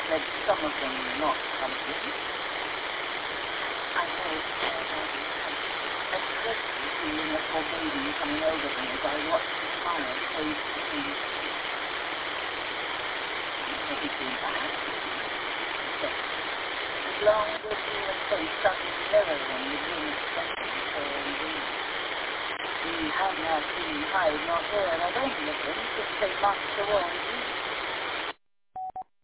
said some of them were not comforting. I know at first feeling a foreboding coming over me as I watched the smile fade to me. Anything bad? Yes. As long as we're seeing a face stuck in the mirror and the room expecting for a reason. We have now seen hide nor hair of any of them since they marched the wall with you.